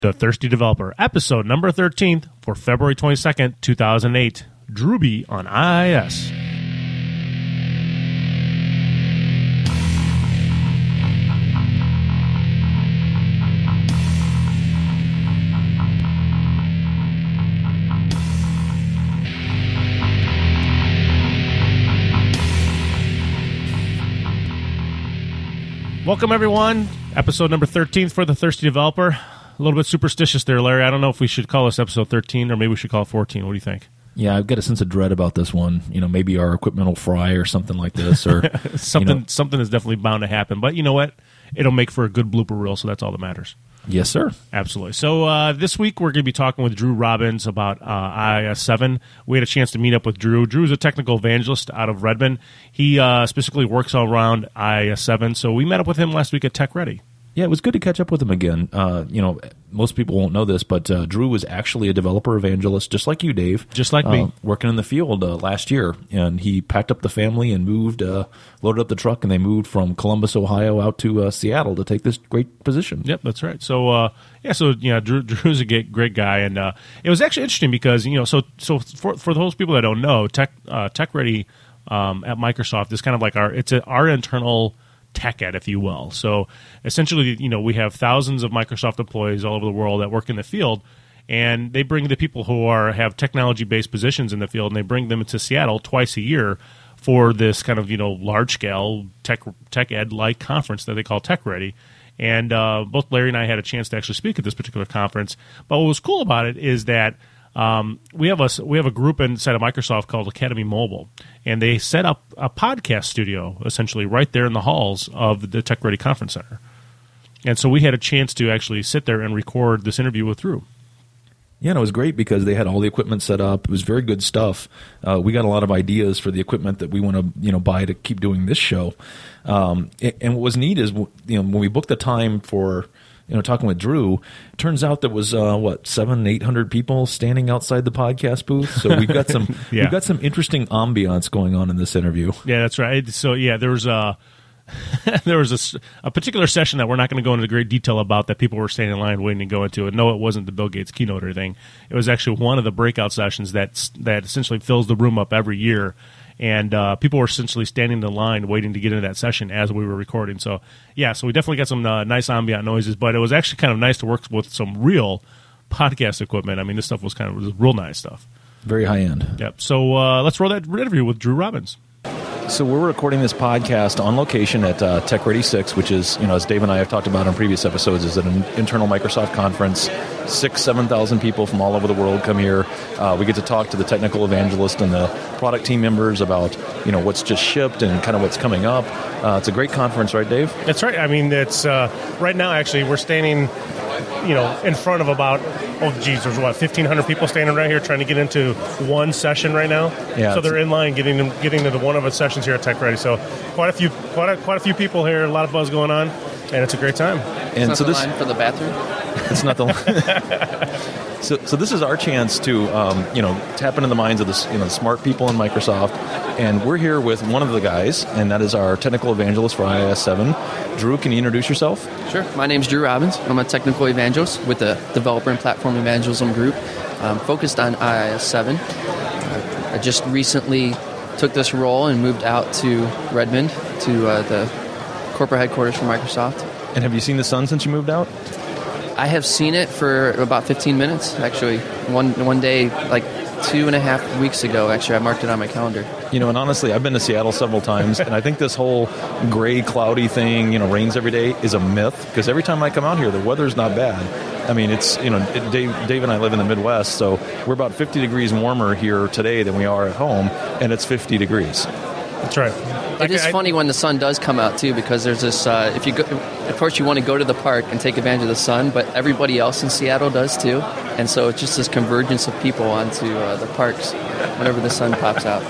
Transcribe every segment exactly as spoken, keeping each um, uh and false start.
The Thirsty Developer, episode number thirteen for February twenty-second, two thousand eight. Drewby on I I S. Welcome, everyone. Episode number thirteen for The Thirsty Developer. A little bit superstitious there, Larry. I don't know if we should call this episode thirteen or maybe we should call it fourteen. What do you think? Yeah, I've got a sense of dread about this one. You know, maybe our equipment will fry or something like this, or something. You know. Something is definitely bound to happen. But you know what? It'll make for a good blooper reel, so that's all that matters. Yes, sir. Absolutely. So uh, this week we're going to be talking with Drew Robbins about uh, I I S seven. We had a chance to meet up with Drew. Drew's a technical evangelist out of Redmond. He uh, specifically works all around I I S seven. So we met up with him last week at Tech Ready. Yeah, it was good to catch up with him again. Uh, you know, most people won't know this, but uh, Drew was actually a developer evangelist, just like you, Dave. Just like uh, me. Working in the field uh, last year. And he packed up the family and moved, uh, loaded up the truck, and they moved from Columbus, Ohio, out to uh, Seattle to take this great position. Yep, that's right. So, uh, yeah, so, you know, Drew, Drew's a great, great guy. And uh, it was actually interesting because, you know, so so for, for those people that don't know, Tech uh, Tech Ready um, at Microsoft is kind of like our, it's a, our internal tech ed, if you will. So essentially, you know, we have thousands of Microsoft employees all over the world that work in the field, and they bring the people who are have technology-based positions in the field, and they bring them into Seattle twice a year for this kind of, you know, large-scale tech tech ed-like conference that they call Tech Ready. And uh, both Larry and I had a chance to actually speak at this particular conference. But what was cool about it is that Um, we have a we have a group inside of Microsoft called Academy Mobile, and they set up a podcast studio essentially right there in the halls of the Tech Ready Conference Center. And so we had a chance to actually sit there and record this interview with Drew. Yeah, and it was great because they had all the equipment set up. It was very good stuff. Uh, we got a lot of ideas for the equipment that we want to, you know, buy to keep doing this show. Um, and what was neat is, you know, when we booked the time for, you know, talking with Drew, it turns out there was uh, what seven, eight hundred people standing outside the podcast booth. So we've got some, yeah. we've got some interesting ambiance going on in this interview. Yeah, that's right. So yeah, there was a there was a, a particular session that we're not going to go into great detail about that people were standing in line waiting to go into. And no, it wasn't the Bill Gates keynote or anything. It was actually one of the breakout sessions that that essentially fills the room up every year. And uh, people were essentially standing in the line waiting to get into that session as we were recording. So, yeah, so we definitely got some uh, nice ambient noises, but it was actually kind of nice to work with some real podcast equipment. I mean, this stuff was kind of was real nice stuff. Very high end. Yep. So uh, let's roll that interview with Drew Robbins. So we're recording this podcast on location at uh, Tech Ready six, which is, you know, as Dave and I have talked about in previous episodes, is an internal Microsoft conference. Six, seven thousand people from all over the world come here. Uh, we get to talk to the technical evangelist and the product team members about, you know, what's just shipped and kind of what's coming up. Uh, it's a great conference, right, Dave? That's right. I mean, it's uh, right now, actually, we're standing, you know, in front of about, oh, geez, there's what, fifteen hundred people standing right here trying to get into one session right now. Yeah, so they're in line getting them, getting into one of the sessions here at Tech Ready. So quite a few, quite a, quite a few people here, a lot of buzz going on, and it's a great time. And it's so not the this line for the bathroom. It's not the line. so, so this is our chance to, um, you know, tap into the minds of the, you know, the smart people in Microsoft, and we're here with one of the guys, and that is our technical evangelist for I I S seven. Drew, can you introduce yourself? Sure. My name's Drew Robbins. I'm a technical evangelist with the Developer and Platform Evangelism Group, um, focused on I I S seven. Uh, I just recently took this role and moved out to Redmond, to uh, the corporate headquarters for Microsoft. And have you seen the sun since you moved out? I have seen it for about fifteen minutes, actually. One one day, like two and a half weeks ago, actually, I marked it on my calendar. You know, and honestly, I've been to Seattle several times, and I think this whole gray, cloudy thing, you know, rains every day, is a myth, because every time I come out here, the weather's not bad. I mean, it's, you know, it, Dave, Dave and I live in the Midwest, so we're about fifty degrees warmer here today than we are at home, and it's fifty degrees. That's right. It is funny when the sun does come out, too, because there's this, uh, if you go, of course you want to go to the park and take advantage of the sun, but everybody else in Seattle does, too. And so it's just this convergence of people onto uh, the parks whenever the sun pops out.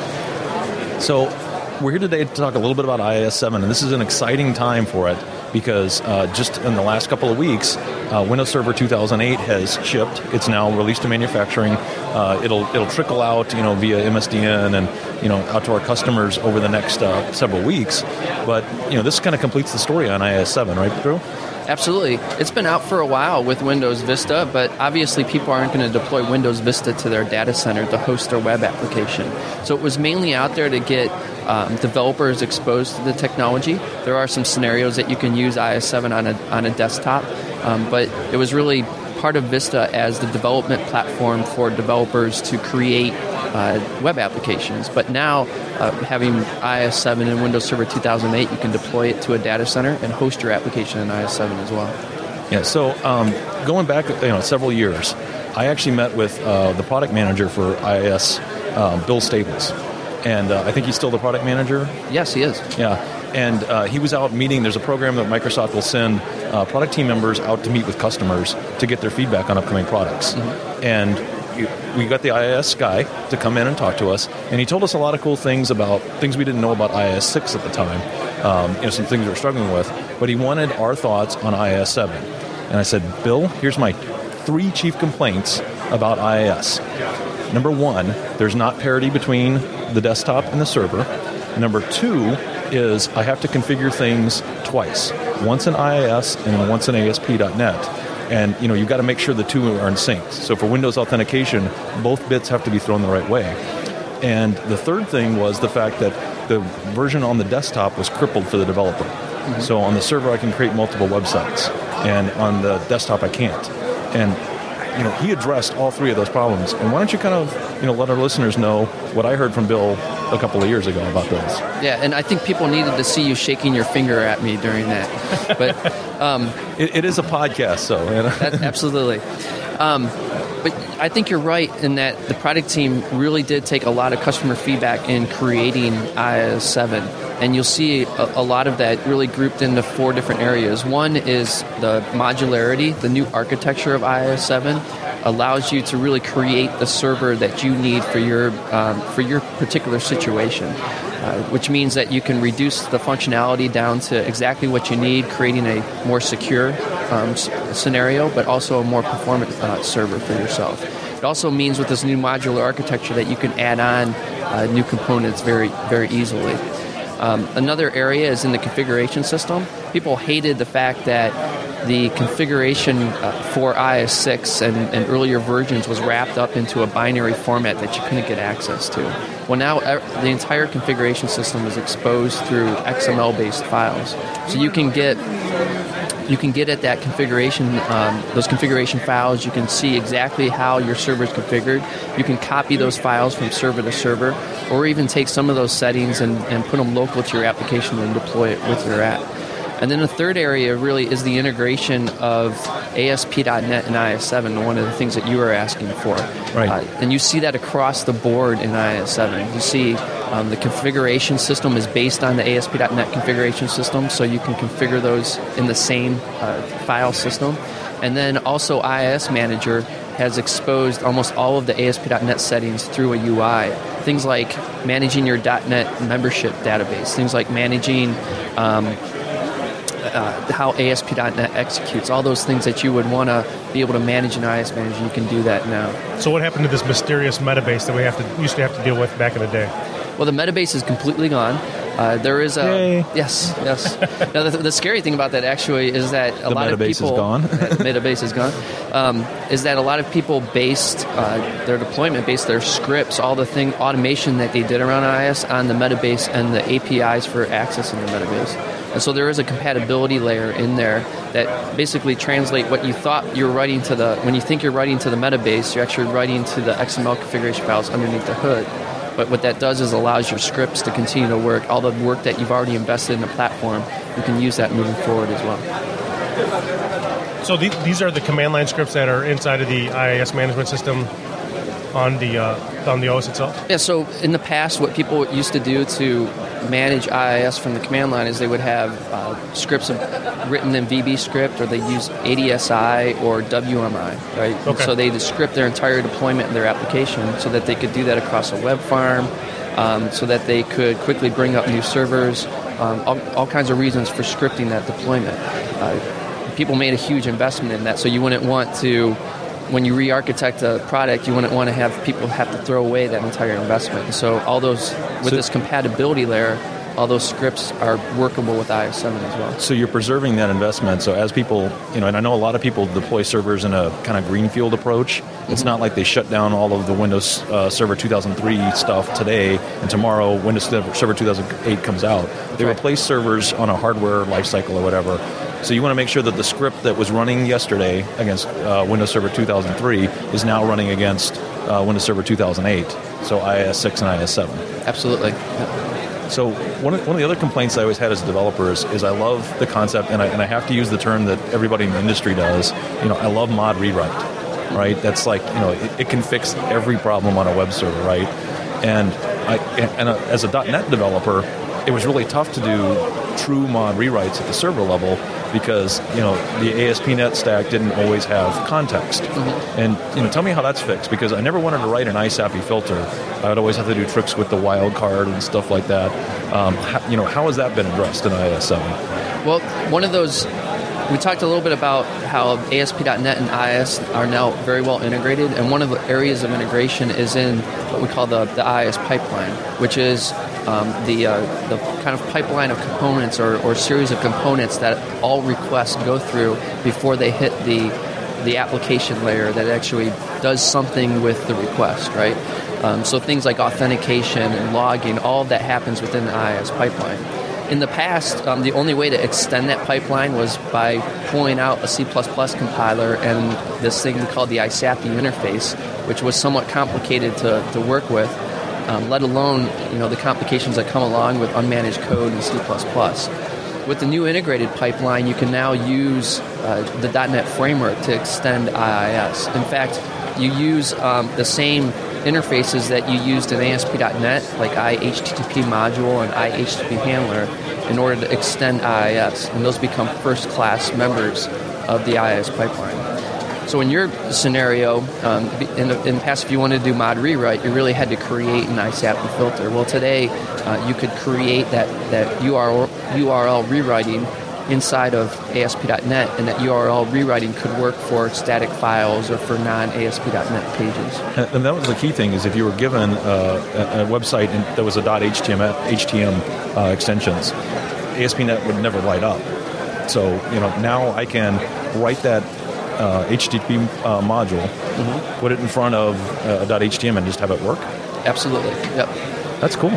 So we're here today to talk a little bit about I I S seven, and this is an exciting time for it because uh, just in the last couple of weeks, uh, Windows Server two thousand eight has shipped. It's now released to manufacturing. Uh, it'll it'll trickle out, you know, via M S D N and, you know, out to our customers over the next uh, several weeks. But, you know, this kind of completes the story on I I S seven, right, Drew? Absolutely. It's been out for a while with Windows Vista, but obviously people aren't going to deploy Windows Vista to their data center to host their web application. So it was mainly out there to get um, developers exposed to the technology. There are some scenarios that you can use I S seven on a, on a desktop, um, but it was really part of Vista as the development platform for developers to create uh, web applications. But now, uh, having I S seven and Windows Server two thousand eight, you can deploy it to a data center and host your application in I S seven as well. Yeah, so um, going back you know, several years, I actually met with uh, the product manager for I I S, um, Bill Stables. And uh, I think he's still the product manager? Yes, he is. Yeah. And uh, he was out meeting. There's a program that Microsoft will send uh, product team members out to meet with customers to get their feedback on upcoming products. Mm-hmm. And we got the I I S guy to come in and talk to us, and he told us a lot of cool things about things we didn't know about I I S six at the time, um, you know, some things we were struggling with, but he wanted our thoughts on I I S seven. And I said, Bill, here's my three chief complaints about I I S. Number one, there's not parity between the desktop and the server. Number two is I have to configure things twice, once in I I S and then once in A S P dot net. And you know, you've got to make sure the two are in sync. So for Windows authentication, both bits have to be thrown the right way. And the third thing was the fact that the version on the desktop was crippled for the developer. Mm-hmm. So on the server, I can create multiple websites, and on the desktop, I can't. And you know, he addressed all three of those problems. And why don't you kind of, you know, let our listeners know what I heard from Bill a couple of years ago about those? Yeah, and I think people needed to see you shaking your finger at me during that. But um, it, it is a podcast, so you know? that, absolutely. Um, but I think you're right in that the product team really did take a lot of customer feedback in creating I I S seven. And you'll see a, a lot of that really grouped into four different areas. One is the modularity. The new architecture of I I S seven allows you to really create the server that you need for your um, for your particular situation, uh, which means that you can reduce the functionality down to exactly what you need, creating a more secure um, s- scenario, but also a more performant uh, server for yourself. It also means with this new modular architecture that you can add on uh, new components very, very easily. Um, another area is in the configuration system. People hated the fact that the configuration uh, for I I S six and, and earlier versions was wrapped up into a binary format that you couldn't get access to. Well, now uh, the entire configuration system is exposed through X M L-based files. So you can get you can get at that configuration, um, those configuration files. You can see exactly how your server is configured. You can copy those files from server to server, or even take some of those settings and, and put them local to your application and deploy it with your app. And then the third area really is the integration of A S P dot net and I I S seven, one of the things that you were asking for. Right. Uh, and you see that across the board in I I S seven. You see um, the configuration system is based on the A S P dot net configuration system, so you can configure those in the same uh, file system. And then also I I S Manager has exposed almost all of the A S P dot net settings through a U I. Things like managing your .NET membership database, things like managing um, Uh, how A S P dot net executes, all those things that you would want to be able to manage in I I S Manager, you can do that now. So what happened to this mysterious metabase that we have to used to have to deal with back in the day? Well, the metabase is completely gone. Uh, there is a Yay. yes, yes. Now, the, the scary thing about that actually is that a The lot of metabase people is gone. the metabase is gone. Um, is that a lot of people based uh, their deployment, based their scripts, all the thing automation that they did around I I S on the metabase and the A P Is for accessing the metabase. And so there is a compatibility layer in there that basically translate what you thought you were writing to the, when you think you're writing to the metabase, you're actually writing to the X M L configuration files underneath the hood. But what that does is allows your scripts to continue to work. All the work that you've already invested in the platform, you can use that moving forward as well. So the, these are the command line scripts that are inside of the I I S management system on the uh, on the O S itself? Yeah, so in the past, what people used to do to manage I I S from the command line is they would have uh, scripts written in V B script, or they use A D S I or W M I, right? Okay. So they script their entire deployment in their application so that they could do that across a web farm, um, so that they could quickly bring up new servers, um, all, all kinds of reasons for scripting that deployment. Uh, people made a huge investment in that, so you wouldn't want to, when you re-architect a product, you wouldn't want to have people have to throw away that entire investment. And so all those, with so, this compatibility layer, all those scripts are workable with I S seven as well. So you're preserving that investment. So as people, you know, and I know a lot of people deploy servers in a kind of greenfield approach. It's mm-hmm. not like they shut down all of the Windows uh, Server two thousand three stuff today, and tomorrow Windows Server two thousand eight comes out. They right. replace servers on a hardware lifecycle or whatever. So you want to make sure that the script that was running yesterday against uh, Windows Server two thousand three is now running against uh, Windows Server two thousand eight, so I I S six and I I S seven. Absolutely. Yeah. So one of, one of the other complaints I always had as a developer is, is I love the concept, and I, and I have to use the term that everybody in the industry does. You know, I love mod rewrite, right? That's like, you know, it, it can fix every problem on a web server, right? And I and uh, as a .NET developer, it was really tough to do true mod rewrites at the server level because, you know, the A S P dot net stack didn't always have context. Mm-hmm. And, you know, tell me how that's fixed, because I never wanted to write an I S A P I filter. I would always have to do tricks with the wildcard and stuff like that. Um, how, you know, how has that been addressed in I I S seven? Well, one of those, we talked a little bit about how A S P dot net and I I S are now very well integrated, and one of the areas of integration is in what we call the, the I I S pipeline, which is um, the uh, the kind of pipeline of components or, or series of components that all requests go through before they hit the the application layer that actually does something with the request, right? Um, so things like authentication and logging, all of that happens within the I I S pipeline. In the past, um, the only way to extend that pipeline was by pulling out a C plus plus compiler and this thing called the I S A P I interface, which was somewhat complicated to, to work with, um, let alone, you know, the complications that come along with unmanaged code in C plus plus. With the new integrated pipeline, you can now use uh, the .NET framework to extend I I S. In fact, you use um, the same interfaces that you used in A S P dot net, like I H T T P module and I H T T P handler, in order to extend I I S, and those become first-class members of the I I S pipeline. So in your scenario, um, in, the, in the past, if you wanted to do mod rewrite, you really had to create an I S A P I filter. Well, today, uh, you could create that, that U R L, U R L rewriting inside of A S P dot net, and that U R L rewriting could work for static files or for non-A S P dot net pages. And, and that was the key thing, is if you were given uh, a, a website that was a .html H T M uh, extensions, A S P dot net would never light up. So, you know, now I can write that uh, H T T P uh, module, mm-hmm. put it in front of uh, a .html and just have it work? Absolutely, yep. That's cool.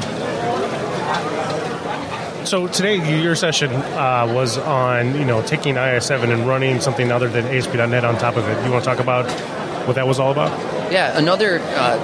So today, your session uh, was on, you know, taking I I S seven and running something other than A S P dot net on top of it. You want to talk about what that was all about? Yeah, another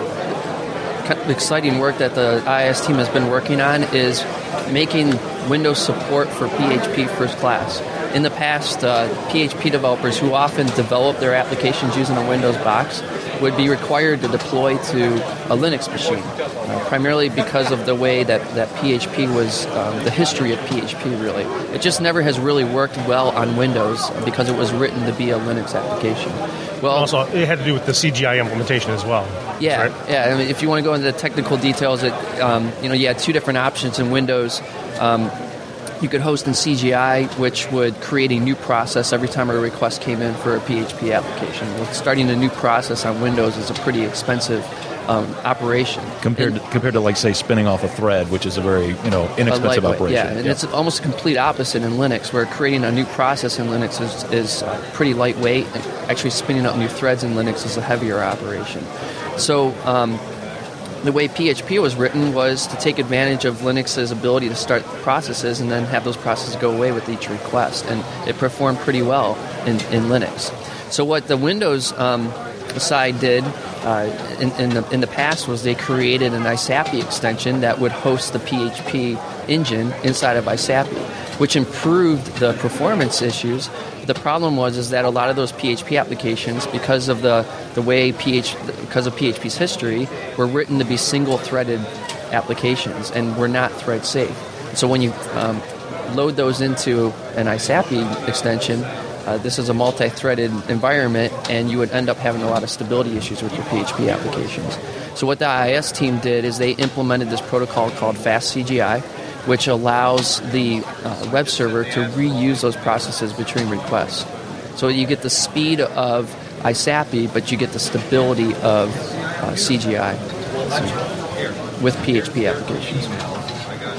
uh, kind of exciting work that the I I S team has been working on is making Windows support for P H P first class. In the past, uh, P H P developers who often develop their applications using a Windows box would be required to deploy to a Linux machine, uh, primarily because of the way that, that P H P was, um, the history of P H P really. It just never has really worked well on Windows because it was written to be a Linux application. Well, also, it had to do with the C G I implementation as well. Yeah, right? yeah. I mean, if you want to go into the technical details, it, um, you know, you had two different options in Windows. Um, You could host in C G I, which would create a new process every time a request came in for a P H P application. Well, starting a new process on Windows is a pretty expensive um, operation. Compared and, to, compared to, like, say, spinning off a thread, which is a very, you know, inexpensive operation. Yeah, and yeah. It's almost a complete opposite in Linux, where creating a new process in Linux is, is uh, pretty lightweight. Actually, spinning up new threads in Linux is a heavier operation. So, um, the way P H P was written was to take advantage of Linux's ability to start processes and then have those processes go away with each request. And it performed pretty well in, in Linux. So what the Windows um, side did uh, in, in, the, in the past was they created an I S A P I extension that would host the P H P engine inside of I S A P I, which improved the performance issues. The problem was is that a lot of those P H P applications, because of the, the way P H because of P H P's history, were written to be single-threaded applications and were not thread safe. So when you um, load those into an I S A P I extension, uh, this is a multi-threaded environment, and you would end up having a lot of stability issues with your P H P applications. So what the I I S team did is they implemented this protocol called Fast C G I, which allows the uh, web server to reuse those processes between requests. So you get the speed of I S A P I, but you get the stability of uh, C G I so, with P H P applications.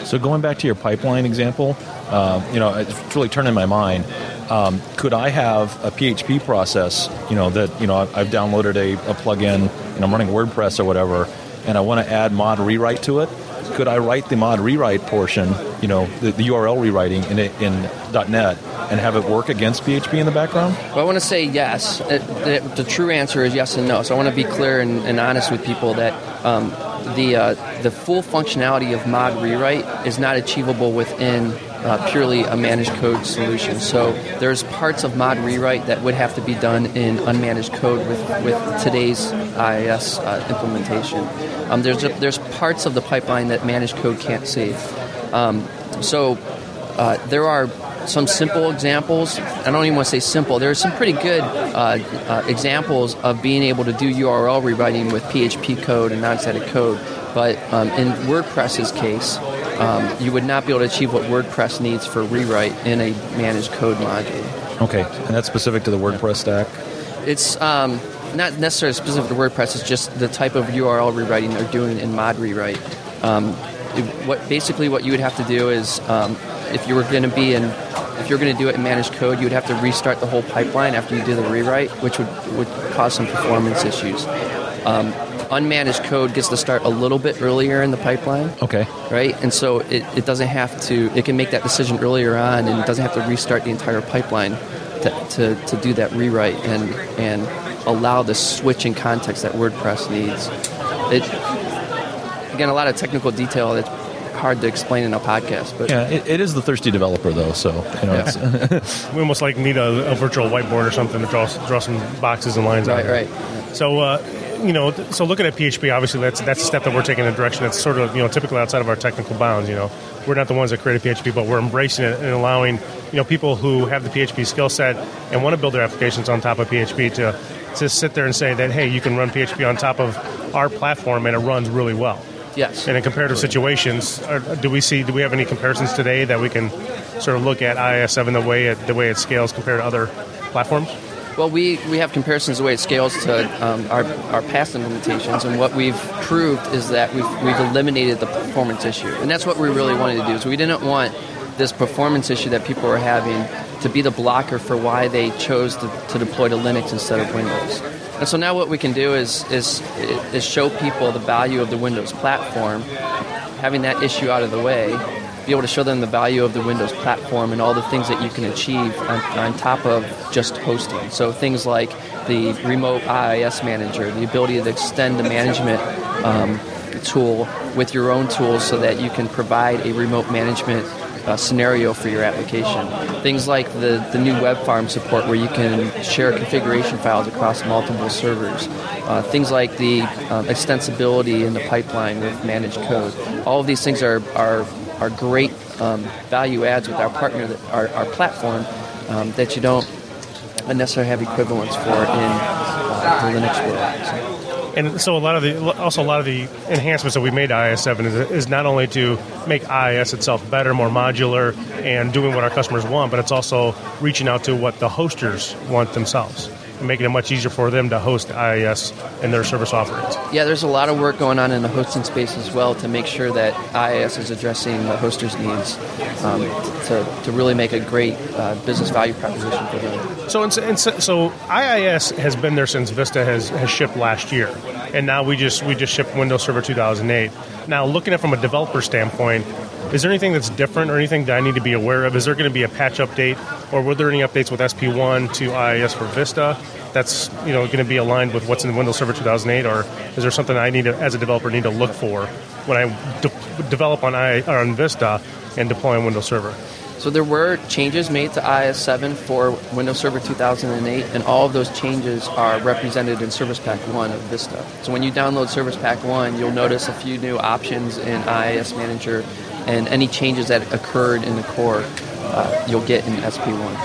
So going back to your pipeline example, uh, you know, it's really turning my mind. Um, could I have a P H P process, you know, that, you know, I've downloaded a, a plugin and I'm running WordPress or whatever, and I want to add mod rewrite to it? Could I write the mod rewrite portion, you know, the, the U R L rewriting in in .NET and have it work against P H P in the background? Well, I want to say yes. It, the, the true answer is yes and no. So I want to be clear and, and honest with people that um, the uh, the full functionality of mod rewrite is not achievable within Uh, purely a managed code solution. So there's parts of mod rewrite that would have to be done in unmanaged code with, with today's I I S uh, implementation. Um, there's a, there's parts of the pipeline that managed code can't save. Um, so uh, there are some simple examples. I don't even want to say simple. There are some pretty good uh, uh, examples of being able to do U R L rewriting with P H P code and non-static code. But um, in WordPress's case, Um, you would not be able to achieve what WordPress needs for rewrite in a managed code module. Okay, and that's specific to the WordPress stack? It's um, not necessarily specific to WordPress. It's just the type of U R L rewriting they're doing in mod rewrite. Um, it, what basically what you would have to do is um, if you were going to be in, if you're going to do it in managed code, you would have to restart the whole pipeline after you do the rewrite, which would would cause some performance issues. Um, Unmanaged code gets to start a little bit earlier in the pipeline. Okay. Right? And so it, it doesn't have to, it can make that decision earlier on, and it doesn't have to restart the entire pipeline to, to, to do that rewrite and and allow the switch in context that WordPress needs. It, again, a lot of technical detail that's hard to explain in a podcast. But yeah, it, it is the thirsty developer, though, so, you know. Yeah. It's We almost like need a, a virtual whiteboard or something to draw, draw some boxes and lines Right, out. right. So, uh, you know, th- so looking at P H P, obviously that's that's a step that we're taking in a direction that's sort of, you know, typically outside of our technical bounds. You know, we're not the ones that created P H P, but we're embracing it and allowing, you know, people who have the P H P skill set and want to build their applications on top of P H P to to sit there and say that, hey, you can run P H P on top of our platform and it runs really well. Yes. And in comparative situations, are, do we see? Do we have any comparisons today that we can sort of look at I I S seven the way it the way it scales compared to other platforms? Well, we, we have comparisons the way it scales to um, our, our past implementations, and what we've proved is that we've, we've eliminated the performance issue. And that's what we really wanted to do, is we didn't want this performance issue that people were having to be the blocker for why they chose to, to deploy to Linux instead of Windows. And so now what we can do is, is, is show people the value of the Windows platform, having that issue out of the way, be able to show them the value of the Windows platform and all the things that you can achieve on, on top of just hosting. So things like the remote I I S manager, the ability to extend the management um, tool with your own tools so that you can provide a remote management uh, scenario for your application. Things like the, the new web farm support where you can share configuration files across multiple servers. Uh, things like the um, extensibility in the pipeline with managed code. All of these things are are are great um, value adds with our partner, that, our, our platform, um, that you don't necessarily have equivalents for in uh, the Linux world. So. And so a lot of the also a lot of the enhancements that we made to I I S seven is, is not only to make I I S itself better, more modular, and doing what our customers want, but it's also reaching out to what the hosters want themselves, and making it much easier for them to host I I S in their service offerings. Yeah, there's a lot of work going on in the hosting space as well to make sure that I I S is addressing the hosters' needs um, to, to really make a great uh, business value proposition for them. So, and so, so I I S has been there since Vista has, has shipped last year, and now we just we just shipped Windows Server two thousand eight. Now, looking at it from a developer standpoint, is there anything that's different or anything that I need to be aware of? Is there going to be a patch update, or were there any updates with S P one to I I S for Vista that's, you know, going to be aligned with what's in Windows Server two thousand eight, or is there something I need to, as a developer, need to look for when I de- develop on I or on Vista and deploy on Windows Server? So there were changes made to I I S seven for Windows Server two thousand eight, and all of those changes are represented in Service Pack one of Vista. So when you download Service Pack one, you'll notice a few new options in I I S Manager, and any changes that occurred in the core, uh, you'll get in S P one.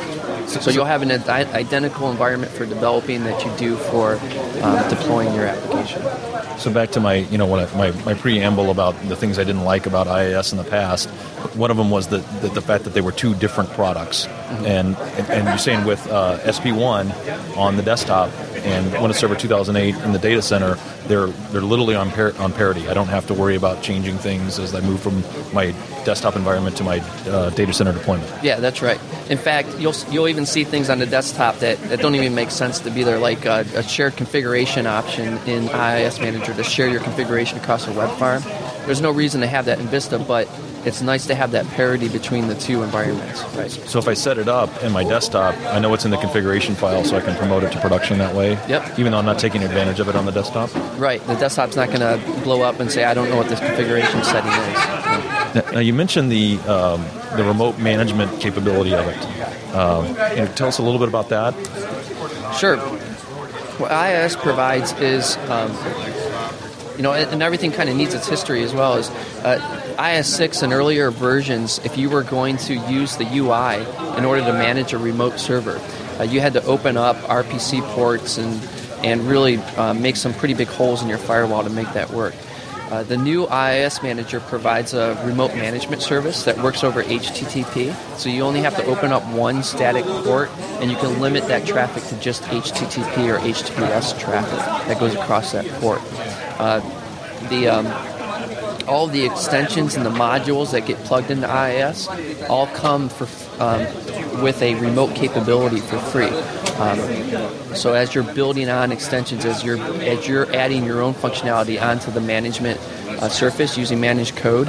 So, so you'll have an ad- identical environment for developing that you do for um, deploying your application. So back to my, you know, what I, my, my preamble about the things I didn't like about I A S in the past. One of them was the the, the fact that they were two different products, mm-hmm. and, and and you're saying with uh, S P one on the desktop and Windows Server two thousand eight in the data center, they're they're literally on par- on parity. I don't have to worry about changing things as I move from my desktop environment to my uh, data center deployment. Yeah, that's right. In fact, you'll you'll even see things on the desktop that, that don't even make sense to be there, like a, a shared configuration option in I I S Manager to share your configuration across a web farm. There's no reason to have that in Vista, but it's nice to have that parity between the two environments. Right. So if I set it up in my desktop, I know it's in the configuration file, so I can promote it to production that way. Yep. Even though I'm not taking advantage of it on the desktop. Right. The desktop's not going to blow up and say, I don't know what this configuration setting is. Now, now you mentioned the um, the remote management capability of it. Um, can you tell us a little bit about that? Sure. What I A S provides is, um, you know, and, and everything kind of needs its history as well. Is uh, I A S six and earlier versions, if you were going to use the U I in order to manage a remote server, uh, you had to open up R P C ports and and really uh, make some pretty big holes in your firewall to make that work. Uh, the new I A S Manager provides a remote management service that works over H T T P. So you only have to open up one static port, and you can limit that traffic to just H T T P or H T T P S traffic that goes across that port. Uh, the um, all the extensions and the modules that get plugged into I A S all come for um, with a remote capability for free. Um, so as you're building on extensions, as you're as you're adding your own functionality onto the management uh, surface using managed code,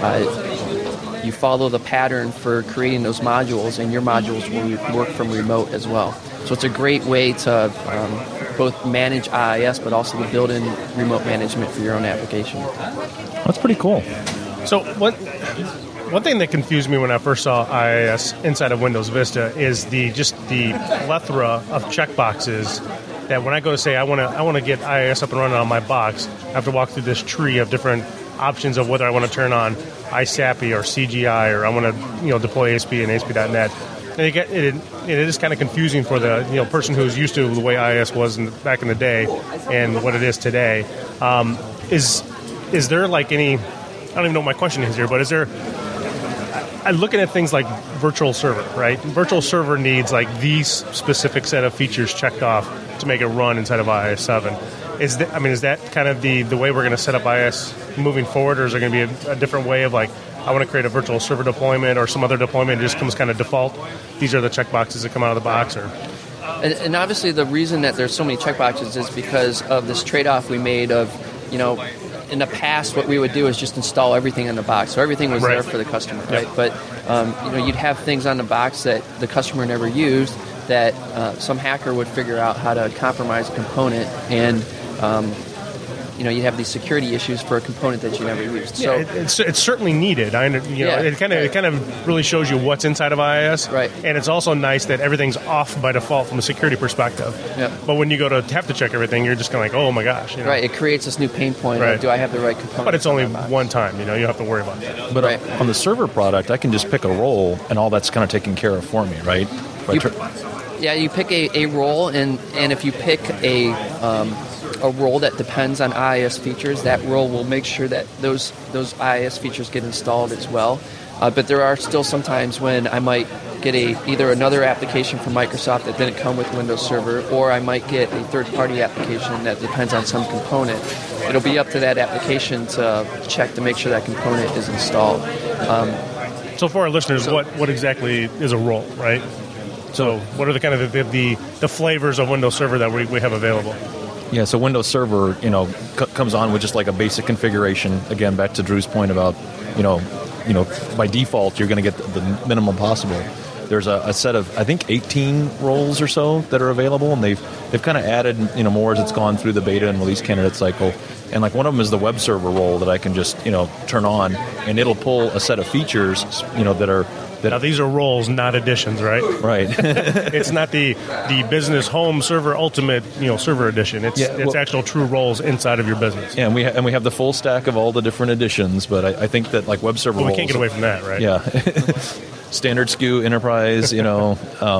uh, you follow the pattern for creating those modules, and your modules will work from remote as well. So it's a great way to um, both manage I A S, but also to build in remote management for your own application. That's pretty cool. So what? One thing that confused me when I first saw I A S inside of Windows Vista is the just the plethora of checkboxes that when I go to say I want to I want to get I A S up and running on my box, I have to walk through this tree of different options of whether I want to turn on iSAPI or C G I or I want to you know deploy A S P P and A S P P dot net. And it, get, it, it is kind of confusing for the you know person who's used to the way I A S was in the, back in the day and what it is today. Um, is is there like any? I don't even know what my question is here, but is there? I'm looking at things like virtual server, right? Virtual server needs like these specific set of features checked off to make it run inside of I A S seven. Is that, I mean, is that kind of the, the way we're going to set up I A S moving forward, or is there going to be a, a different way of like, I want to create a virtual server deployment or some other deployment that just comes kind of default? These are the checkboxes that come out of the box, or? And, and obviously the reason that there's so many checkboxes is because of this trade-off we made of, you know, in the past, what we would do is just install everything in the box, so everything was right. there for the customer, right? Yep. But um, you know, you'd have things on the box that the customer never used that uh, some hacker would figure out how to compromise a component, and um, you know, you have these security issues for a component that you never used. So yeah, it, it's, it's certainly needed. I, you know, yeah, it kind of right. it kind of really shows you what's inside of I A S, right? And it's also nice that everything's off by default from a security perspective. Yep. But when you go to have to check everything, you're just kind of like, oh my gosh, you know? Right? It creates this new pain point. Right. Of, do I have the right component? But it's only one time. You know, you don't have to worry about that. But right. on the server product, I can just pick a role, and all that's kind of taken care of for me, right? You, yeah, you pick a, a role, and, and if you pick a um, a role that depends on I A S features, that role will make sure that those those I A S features get installed as well. Uh, but there are still some times when I might get a either another application from Microsoft that didn't come with Windows Server, or I might get a third-party application that depends on some component. It'll be up to that application to check to make sure that component is installed. Um, so for our listeners, so, what, what exactly is a role, right? So what are the kind of the, the, the flavors of Windows Server that we, we have available? Yeah, so Windows Server, you know, c- comes on with just like a basic configuration. Again, back to Drew's point about, you know, you know, by default you're going to get the, the minimum possible. There's a, a set of I think eighteen roles or so that are available, and they've they've kind of added you know more as it's gone through the beta and release candidate cycle. And like one of them is the web server role that I can just you know turn on, and it'll pull a set of features you know that are. Now, these are roles, not editions, right? Right. It's not the the business home server ultimate, you know, server edition. It's yeah, well, it's actual true roles inside of your business. Yeah, and we ha- and we have the full stack of all the different editions. But I, I think that like web server well, we roles, can't get away from that, right? Yeah. Standard S K U, enterprise, you know. Um,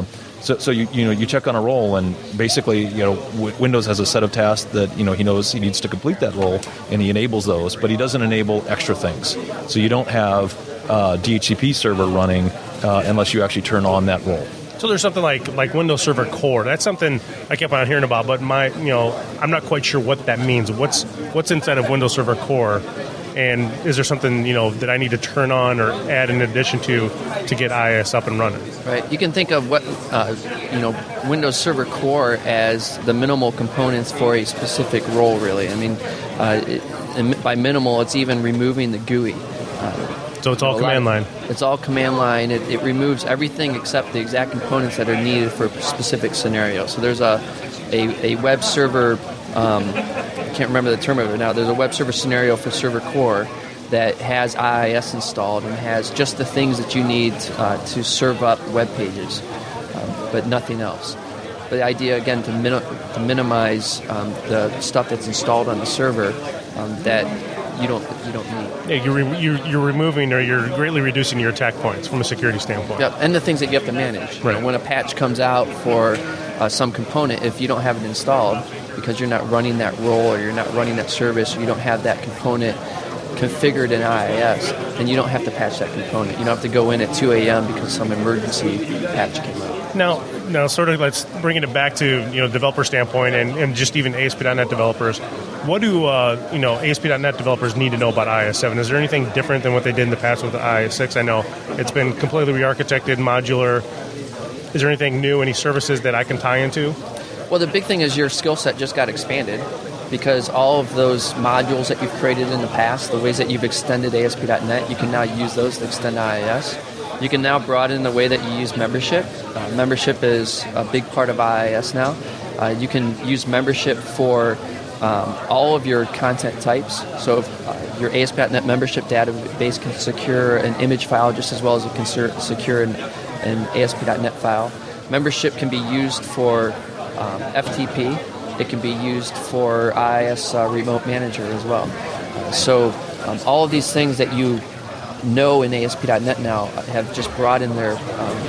So, so you you know you check on a role, and basically you know w- Windows has a set of tasks that you know he knows he needs to complete that role, and he enables those, but he doesn't enable extra things. So you don't have uh, D H C P server running uh, unless you actually turn on that role. So there's something like like Windows Server Core. That's something I kept on hearing about, but my you know I'm not quite sure what that means. What's what's inside of Windows Server Core, and is there something you know that I need to turn on or add in addition to to get I I S up and running? Right. You can think of what uh, you know Windows Server Core as the minimal components for a specific role. Really, I mean, uh, it, and by minimal, it's even removing the G U I. Uh, So it's all command line. It's all command line. It, it removes everything except the exact components that are needed for a specific scenario. So there's a a, a web server, um, I can't remember the term of it now, there's a web server scenario for Server Core that has I I S installed and has just the things that you need uh, to serve up web pages, um, but nothing else. But the idea, again, to, min- to minimize um, the stuff that's installed on the server um, that you don't you don't need. Yeah, you're, re- you're you're removing or you're greatly reducing your attack points from a security standpoint. Yep, and the things that you have to manage. Right. You know, when a patch comes out for uh, some component, if you don't have it installed because you're not running that role or you're not running that service, or you don't have that component configured in I I S, then you don't have to patch that component. You don't have to go in at two a.m. because some emergency patch came out. Now, now, sort of, let's bring it back to you know developer standpoint and, and just even A S P dot net developers. What do uh, you know A S P dot net developers need to know about I I S seven? Is there anything different than what they did in the past with the I I S six? I know it's been completely re-architected, modular. Is there anything new, any services that I can tie into? Well, the big thing is your skill set just got expanded because all of those modules that you've created in the past, the ways that you've extended A S P dot net, you can now use those to extend I I S. You can now broaden the way that you use membership. Uh, membership is a big part of I I S now. Uh, you can use membership for um, all of your content types. So if, uh, your A S P dot net membership database can secure an image file just as well as it can ser- secure an, an A S P dot net file. Membership can be used for um, F T P. It can be used for I I S uh, Remote Manager as well. Uh, so um, all of these things that you know in A S P dot net now have just brought in their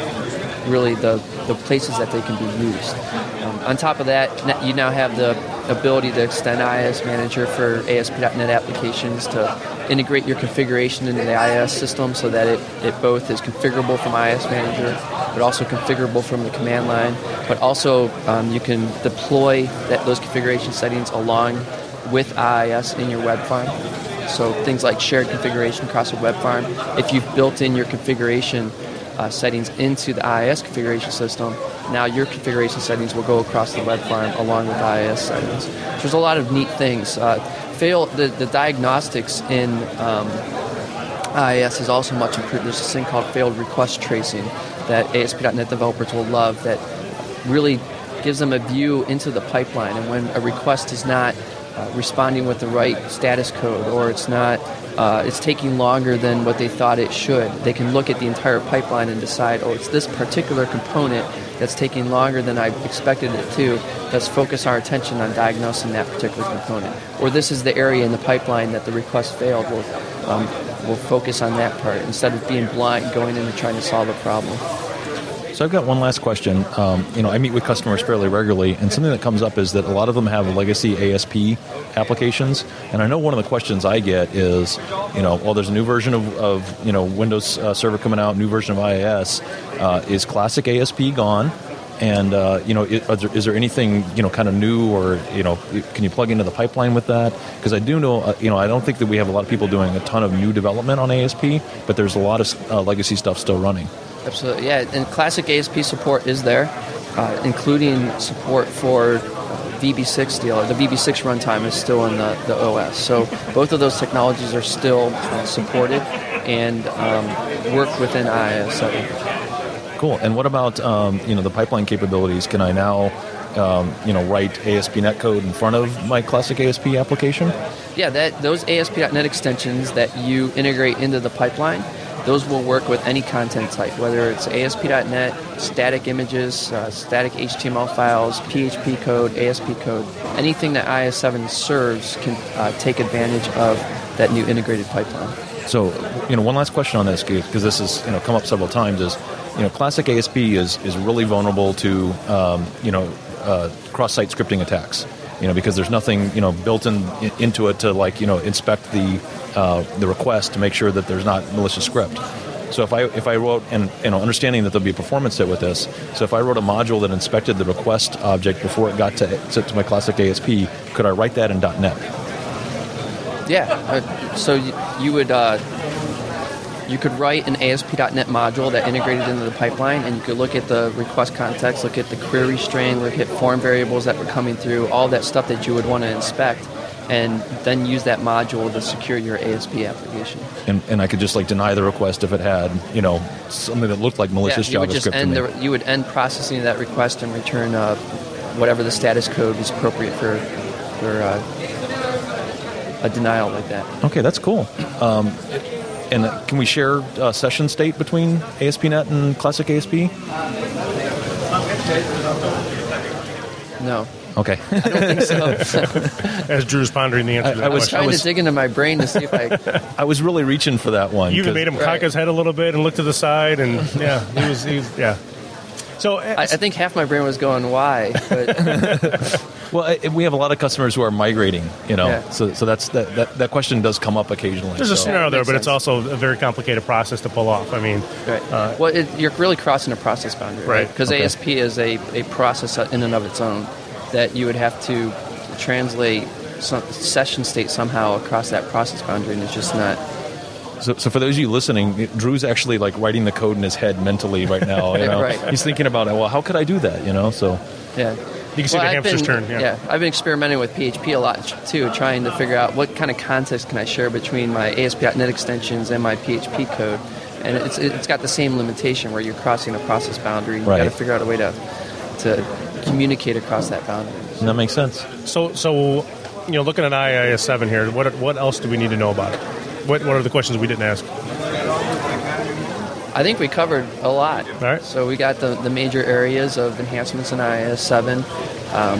um, really the, the places that they can be used. Um, on top of that, you now have the ability to extend I I S Manager for A S P dot net applications to integrate your configuration into the I I S system so that it, it both is configurable from I I S Manager, but also configurable from the command line, but also um, you can deploy that, those configuration settings along with I I S in your web farm. So things like shared configuration across a web farm. If you've built in your configuration uh, settings into the I I S configuration system, now your configuration settings will go across the web farm along with I I S settings. So there's a lot of neat things. Uh, fail the, the diagnostics in um, I I S is also much improved. There's this thing called failed request tracing that A S P dot net developers will love that really gives them a view into the pipeline. And when a request is not Uh, responding with the right status code, or it's not, uh, it's taking longer than what they thought it should, they can look at the entire pipeline and decide, oh, it's this particular component that's taking longer than I expected it to. Let's focus our attention on diagnosing that particular component. Or this is the area in the pipeline that the request failed. We'll, um, we'll focus on that part instead of being blind, going in and trying to solve a problem. So I've got one last question. Um, you know, I meet with customers fairly regularly, and something that comes up is that a lot of them have legacy A S P applications. And I know one of the questions I get is, you know, well, there's a new version of, of you know, Windows uh, Server coming out, new version of I I S. Uh, is classic A S P gone? And, uh, you know, is there, is there anything, you know, kind of new or, you know, can you plug into the pipeline with that? Because I do know, uh, you know, I don't think that we have a lot of people doing a ton of new development on A S P, but there's a lot of uh, legacy stuff still running. Absolutely, yeah. And classic A S P support is there, uh, including support for V B six deal. The V B six runtime is still in the, the O S. So both of those technologies are still uh, supported and um, work within I I S seven. Cool. And what about um, you know the pipeline capabilities? Can I now um, you know write A S P dot net code in front of my classic A S P application? Yeah, that those A S P dot net extensions that you integrate into the pipeline, those will work with any content type, whether it's A S P dot net, static images, uh, static H T M L files, P H P code, A S P code. Anything that I I S seven serves can uh, take advantage of that new integrated pipeline. So, you know, one last question on this, because this has you know come up several times, is you know, classic A S P is is really vulnerable to um, you know uh, cross-site scripting attacks. You know, because there's nothing you know built in, in into it to like you know inspect the uh, the request to make sure that there's not malicious script. So if I if I wrote and you know understanding that there'll be a performance hit with this, so if I wrote a module that inspected the request object before it got to to, to my classic A S P, could I write that in .NET? Yeah. Uh, so you, you would uh, you could write an A S P dot net module that integrated into the pipeline, and you could look at the request context, look at the query string, look at form variables that were coming through, all that stuff that you would want to inspect, and then use that module to secure your A S P application. And, and I could just like deny the request if it had, you know, something that looked like malicious yeah, you JavaScript. Would just end to me. the, you would end processing of that request and return uh, whatever the status code is appropriate for for uh, a denial like that. Okay, that's cool. Um, and can we share uh, session state between A S P dot net and classic A S P? No. Okay. I don't think so. As Drew's pondering the answer I- to that I was- question. Trying was- to dig into my brain to see if I... I was really reaching for that one. You even 'cause- made him Right. cock his head a little bit and look to the side, and yeah, he was, he was yeah. So uh, I, I think half my brain was going, why? But Well, I, we have a lot of customers who are migrating, you know, Yeah. so so that's that, that that question does come up occasionally. there's a so. scenario there, makes but it's sense. also a very complicated process to pull off. I mean, right. Uh, well, it, you're really crossing a process boundary, right? Right. Because Okay. A S P is a, a process in and of its own that you would have to translate some session state somehow across that process boundary, and it's just not... So, so for those of you listening, Drew's actually like writing the code in his head mentally right now. You know? Right. He's thinking about it. Well, how could I do that? You know, so Yeah. You can see the I've hamster's been- turn, yeah. I've been experimenting with P H P a lot too, trying to figure out what kind of context can I share between my A S P dot net extensions and my P H P code. And it's it's got the same limitation where you're crossing a process boundary. You've Right. got to figure out a way to to communicate across that boundary. and that makes sense. so so you know, looking at I I S seven here, what what else do we need to know about it? What what are the questions we didn't ask? I think we covered a lot. All right. So we got the, the major areas of enhancements in I I S seven. Um,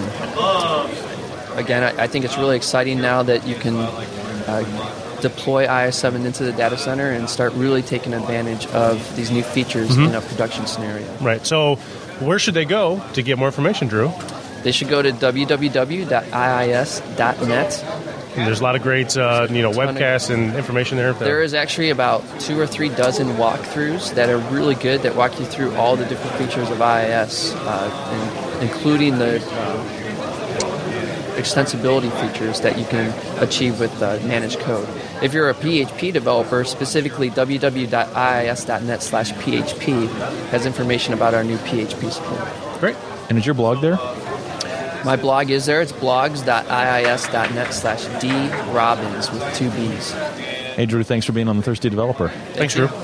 again, I, I think it's really exciting now that you can uh, deploy I I S seven into the data center and start really taking advantage of these new features Mm-hmm. in a production scenario. Right. So where should they go to get more information, Drew? They should go to w w w dot i i s dot net. And there's a lot of great uh, you know Ton of- webcasts and information there. There is actually about two or three dozen walkthroughs that are really good that walk you through all the different features of I I S, uh, in, including the um, extensibility features that you can achieve with uh, managed code. If you're a P H P developer, specifically w w w dot i i s dot net slash p h p has information about our new P H P support. great. And is your blog there? My blog is there. It's blogs dot i i s dot net slash d robbins with two B's. Hey, Drew, thanks for being on the Thirsty Developer. Thanks, Drew.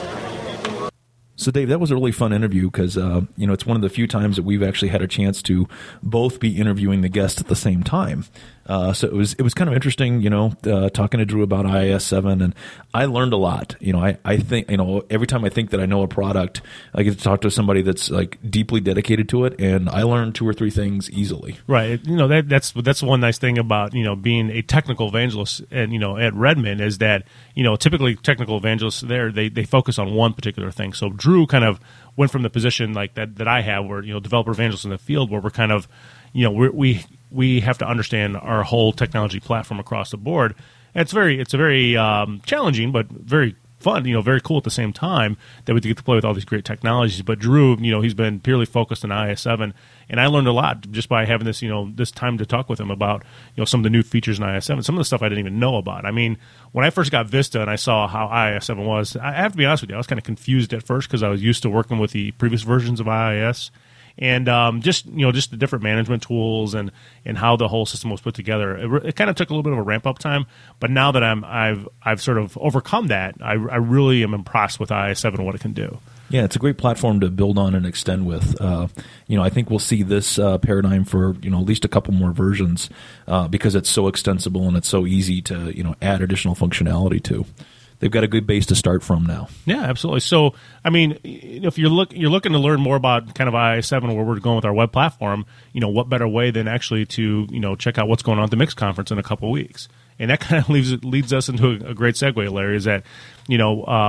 So, Dave, that was a really fun interview because, uh, you know, it's one of the few times that we've actually had a chance to both be interviewing the guest at the same time. Uh, so it was it was kind of interesting, you know, uh, talking to Drew about I I S seven, and I learned a lot. You know, I, I think, you know, every time I think that I know a product, I get to talk to somebody that's like deeply dedicated to it, and I learn two or three things easily. Right. You know, that that's that's one nice thing about, you know, being a technical evangelist and, you know, at Redmond is that, you know, typically technical evangelists there, they, they focus on one particular thing. So Drew kind of went from the position like that that I have where, you know, developer evangelists in the field where we're kind of, you know, we're, we we have to understand our whole technology platform across the board. And it's very it's a very um, challenging but very fun, you know, very cool at the same time that we get to play with all these great technologies. But Drew, you know, he's been purely focused on I I S seven, and I learned a lot just by having this, you know, this time to talk with him about, you know, some of the new features in I I S seven, some of the stuff I didn't even know about. I mean, when I first got Vista and I saw how I I S seven was, I have to be honest with you, I was kind of confused at first because I was used to working with the previous versions of I I S. And um, just you know, just the different management tools and, and how the whole system was put together. It, re- it kind of took a little bit of a ramp up time, but now that I'm I've I've sort of overcome that, I, I really am impressed with I I S seven and what it can do. Yeah, it's a great platform to build on and extend with. Uh, you know, I think we'll see this uh, paradigm for, you know, at least a couple more versions uh, because it's so extensible and it's so easy to, you know, add additional functionality to. They've got a good base to start from now. Yeah, absolutely. So, I mean, if you're look you're looking to learn more about kind of I I S seven, where we're going with our web platform, you know, what better way than actually to, you know, check out what's going on at the Mix conference in a couple of weeks. And that kind of leaves leads us into a, a great segue, Larry, is that, you know, um,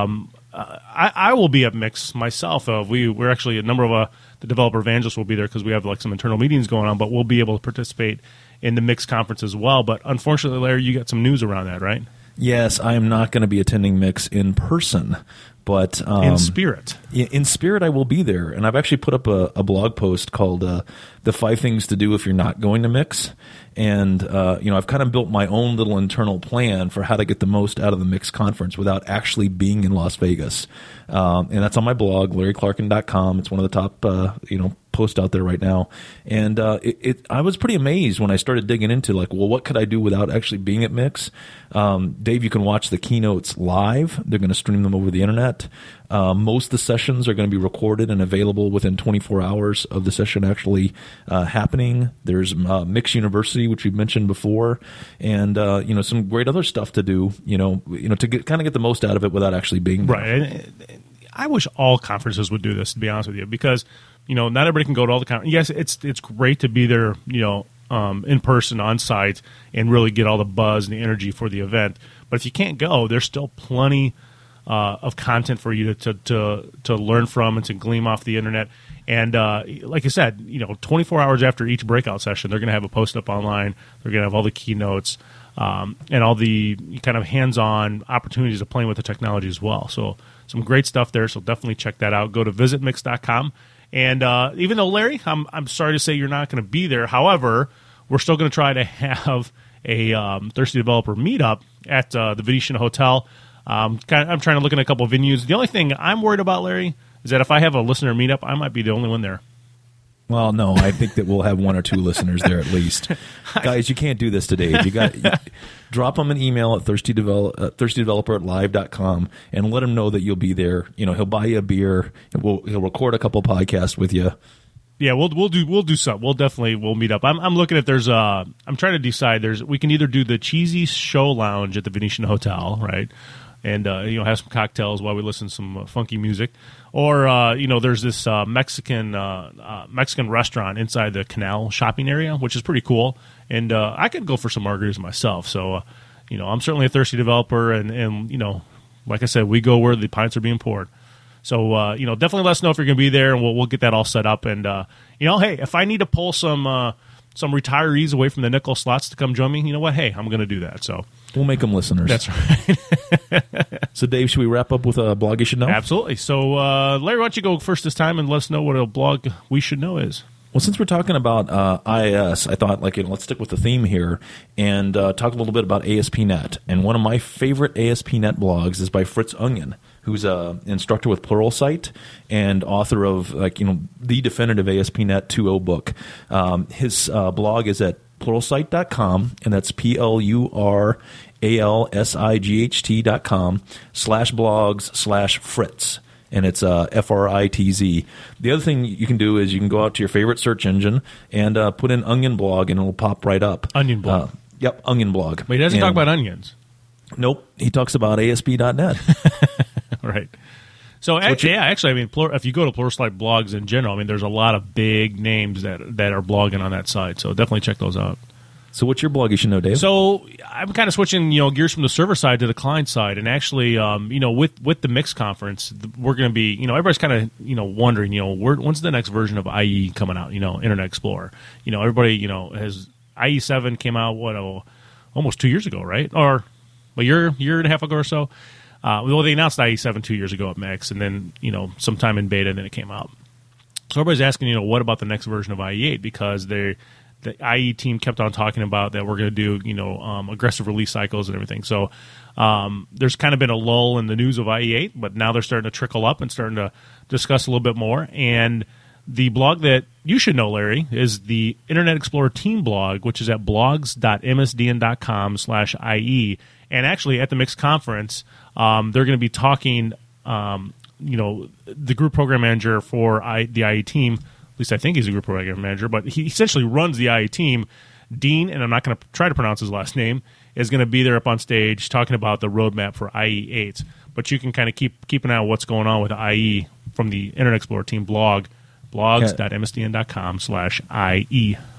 uh, I, I will be at Mix myself. Uh, we we're actually a number of uh, the developer evangelists will be there because we have like some internal meetings going on. But we'll be able to participate in the Mix conference as well. But unfortunately, Larry, you got some news around that, right? Yes, I am not going to be attending Mix in person. But um, in spirit, in spirit, I will be there, and I've actually put up a, a blog post called uh, "The Five Things to Do If You're Not Going to Mix," and uh, you know, I've kind of built my own little internal plan for how to get the most out of the Mix conference without actually being in Las Vegas, um, and that's on my blog, larry clarkin dot com. It's one of the top, uh, you know, posts out there right now, and uh, it, it, I was pretty amazed when I started digging into like, well, what could I do without actually being at Mix? Um, Dave, you can watch the keynotes live. They're going to stream them over the internet. Uh, most of the sessions are going to be recorded and available within twenty-four hours of the session actually uh, happening. There's uh, Mix University, which we've mentioned before, and uh, you know, some great other stuff to do. You know, you know, to get, kind of get the most out of it without actually being there. Right. And I wish all conferences would do this, to be honest with you, because you know, not everybody can go to all the conferences. Yes, it's it's great to be there, you know, um, in person, on site, and really get all the buzz and the energy for the event. But if you can't go, there's still plenty Uh, of content for you to, to to to learn from and to glean off the internet. And uh, like I said, you know, twenty-four hours after each breakout session, they're going to have a post up online. They're going to have all the keynotes um, and all the kind of hands-on opportunities of playing with the technology as well. So some great stuff there. So definitely check that out. Go to visit mix dot com. And uh, even though, Larry, I'm I'm sorry to say you're not going to be there. However, we're still going to try to have a um, Thirsty Developer meetup at uh, the Venetian Hotel. Um, kind of, I'm trying to look at a couple of venues. The only thing I'm worried about, Larry, is that if I have a listener meetup, I might be the only one there. Well, no, I think that we'll have one or two listeners there at least. Guys, you can't do this today. You got you, drop them an email at thirsty develop, uh, thirsty developer at live dot com and let him know that you'll be there. You know, he'll buy you a beer. We'll, he'll record a couple podcasts with you. Yeah, we'll we'll do we'll do something. We'll definitely we'll meet up. I'm I'm looking at there's uh I'm trying to decide. There's we can either do the Cheesy Show Lounge at the Venetian Hotel, right? And uh, you know, have some cocktails while we listen to some uh, funky music, or uh, you know, there's this uh, Mexican uh, uh, Mexican restaurant inside the Canal shopping area, which is pretty cool. And uh, I could go for some margaritas myself. So, uh, you know, I'm certainly a thirsty developer, and, and you know, like I said, we go where the pints are being poured. So, uh, you know, definitely let us know if you're going to be there, and we'll we'll get that all set up. And uh, you know, hey, if I need to pull some uh, some retirees away from the nickel slots to come join me, you know what? Hey, I'm going to do that. So. We'll make them listeners. That's right. So, Dave, should we wrap up with a blog you should know? Absolutely. So, uh, Larry, why don't you go first this time and let us know what a blog we should know is? Well, since we're talking about uh, I I S, I thought, like, you know, let's stick with the theme here and uh, talk a little bit about A S P dot net. And one of my favorite A S P dot net blogs is by Fritz Onion, who's an instructor with Pluralsight and author of, like, you know, the definitive A S P dot net two point oh book. Um, his uh, blog is at pluralsight dot com, and that's P L U R A L S I G H T dot com slash blogs slash Fritz. And it's uh, F R I T Z. The other thing you can do is you can go out to your favorite search engine and uh, put in Onion Blog, and it'll pop right up. Onion Blog. Uh, yep, Onion Blog. But he doesn't and, talk about onions. Nope. He talks about A S P dot net. Right. So, actually, yeah, actually, I mean, if you go to Pluralsight blogs in general, I mean, there's a lot of big names that that are blogging on that site. So definitely check those out. So what's your blog you should know, Dave? So I'm kind of switching, you know, gears from the server side to the client side, and actually, um, you know, with with the Mix conference, we're going to be, you know, everybody's kind of, you know, wondering, you know, where, when's the next version of I E coming out? You know, Internet Explorer. You know, everybody, you know, has I E seven came out what oh, almost two years ago, right? Or a year, year and a half ago or so. Uh, well, they announced I E seven two years ago at Mix, and then, you know, sometime in beta, and then it came out. So everybody's asking, you know, what about the next version of I E eight? Because they the I E team kept on talking about that we're going to do, you know, um, aggressive release cycles and everything. So um, there's kind of been a lull in the news of I E eight, but now they're starting to trickle up and starting to discuss a little bit more. And the blog that you should know, Larry, is the Internet Explorer team blog, which is at blogs dot m s d n dot com slash I E. And actually, at the Mix conference, um, they're going to be talking, um, you know, the group program manager for I, the I E team. At least I think he's a group program manager, but he essentially runs the I E team. Dean, and I'm not going to try to pronounce his last name, is going to be there up on stage talking about the roadmap for I E eight. But you can kind of keep keep an eye on what's going on with I E from the Internet Explorer team blog, blogs dot m s d n dot com slash I E.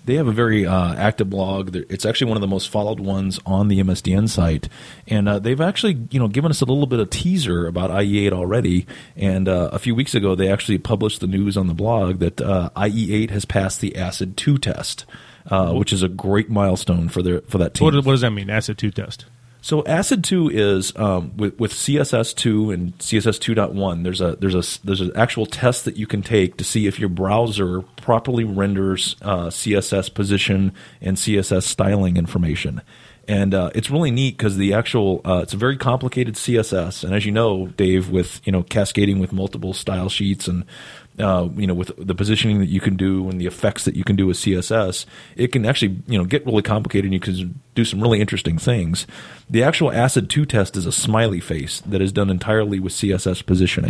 They have a very uh, active blog. They're- It's actually one of the most followed ones on the M S D N site, and uh, they've actually, you know, given us a little bit of teaser about I E eight already. And uh, a few weeks ago, they actually published the news on the blog that uh, I E eight has passed the ACID two test, uh, which is a great milestone for their for that team. What, does- what does that mean? ACID two test. So ACID two is um, with, with C S S two and C S S two point one. There's a there's a there's an actual test that you can take to see if your browser properly renders uh, C S S position and C S S styling information. And uh, it's really neat because the actual uh, it's a very complicated C S S, and as you know, Dave, with you know cascading with multiple style sheets and uh, you know with the positioning that you can do and the effects that you can do with C S S, it can actually you know get really complicated, and you can do some really interesting things. The actual ACID two test is a smiley face that is done entirely with C S S positioning,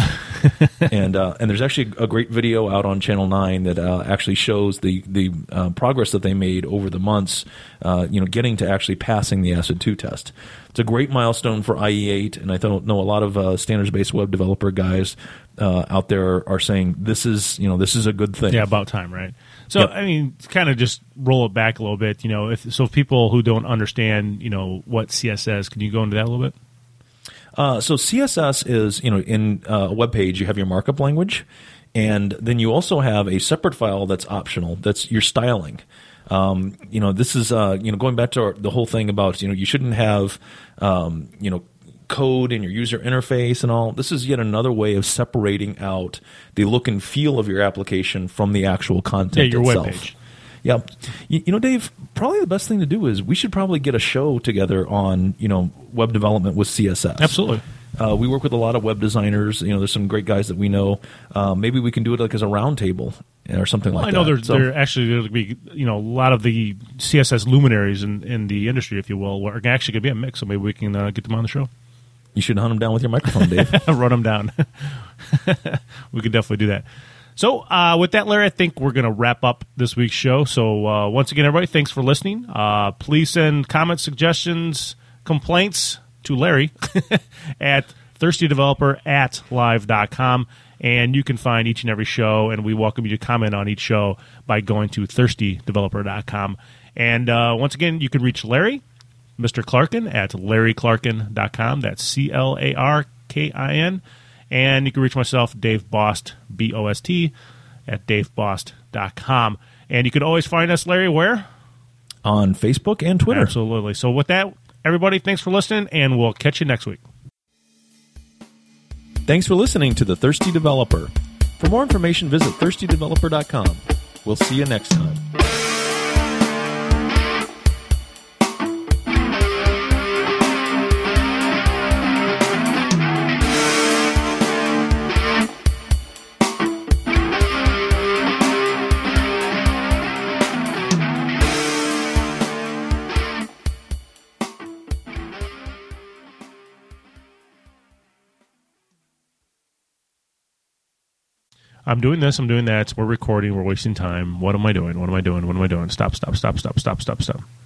and uh, and there's actually a great video out on Channel nine that uh, actually shows the the uh, progress that they made over the months, uh, you know, getting to actually passing the ACID two test. It's a great milestone for I E eight, and I don't know a lot of uh, standards-based web developer guys uh, out there are saying this is you know this is a good thing. Yeah, about time, right? So, Yep. I mean, kind of just roll it back a little bit, you know, if so if people who don't understand, you know, what C S S, can you go into that a little bit? Uh, so C S S is, you know, in uh, a web page, you have your markup language, and then you also have a separate file that's optional. That's your styling. Um, you know, this is, uh, you know, going back to our, the whole thing about, you know, you shouldn't have, um, you know, code in your user interface and all. This is yet another way of separating out the look and feel of your application from the actual content Yeah, your itself. web page. Yeah. You, you know, Dave, probably the best thing to do is we should probably get a show together on, you know, web development with C S S. Absolutely. Uh, we work with a lot of web designers. You know, there's some great guys that we know. Uh, maybe we can do it like as a roundtable or something Well, like I know that. there's So- there actually going to be, you know, a lot of the C S S luminaries in, in the industry, if you will, are actually going to be a mix, so maybe we can uh, get them on the show. You should hunt them down with your microphone, Dave. Run them down. We could definitely do that. So uh, with that, Larry, I think we're going to wrap up this week's show. So uh, once again, everybody, thanks for listening. Uh, please send comments, suggestions, complaints to Larry at thirstydeveloper at live dot com. And you can find each and every show, and we welcome you to comment on each show by going to thirsty developer dot com. And uh, once again, you can reach Larry, Mister Clarkin, at larry clarkin dot com. That's C L A R K I N. And you can reach myself, Dave Bost, B O S T, at dave bost dot com. And you can always find us, Larry, where? On Facebook and Twitter. Absolutely. So with that, everybody, thanks for listening, and we'll catch you next week. Thanks for listening to The Thirsty Developer. For more information, visit thirsty developer dot com. We'll see you next time. I'm doing this, I'm doing that, we're recording, we're wasting time. What am I doing? What am I doing? What am I doing? Stop, stop, stop, stop, stop, stop, stop.